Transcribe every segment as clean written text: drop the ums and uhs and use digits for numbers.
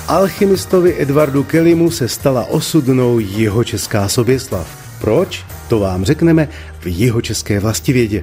Alchymistovi Edwardu Kellymu se stala osudnou jihočeská Soběslav. Proč? To vám řekneme v jihočeské vlastivědě.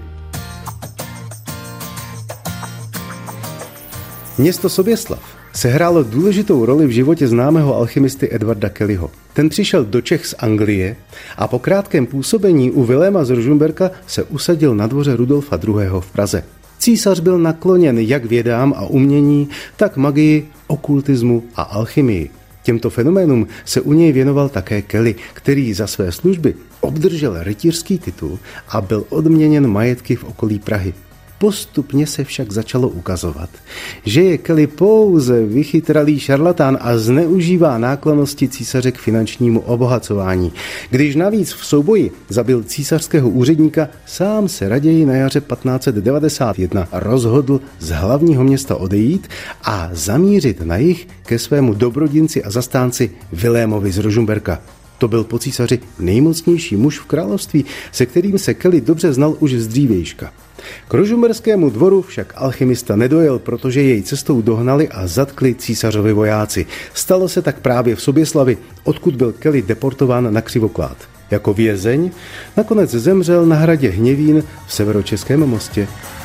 Město Soběslav sehrálo důležitou roli v životě známého alchymisty Edwarda Kellyho. Ten přišel do Čech z Anglie a po krátkém působení u Viléma z Ružomberka se usadil na dvoře Rudolfa II. V Praze. Císař byl nakloněn jak vědám a umění, tak magii, okultismu a alchymii. Těmto fenoménům se u něj věnoval také Kelly, který za své služby obdržel rytířský titul a byl odměněn majetky v okolí Prahy. Postupně se však začalo ukazovat, že je Kelly pouze vychytralý šarlatán a zneužívá náklonnosti císaře k finančnímu obohacování. Když navíc v souboji zabil císařského úředníka, sám se raději na jaře 1591 rozhodl z hlavního města odejít a zamířit na jih ke svému dobrodinci a zastánci Vilémovi z Ružomberka. To byl po císaři nejmocnější muž v království, se kterým se Kelly dobře znal už z dřívejška. K ružomberskému dvoru však alchymista nedojel, protože jej cestou dohnali a zatkli císařovi vojáci. Stalo se tak právě v Soběslavi, odkud byl Kelly deportován na Křivoklád. Jako vězeň nakonec zemřel na hradě Hněvín v Severočeském Mostě.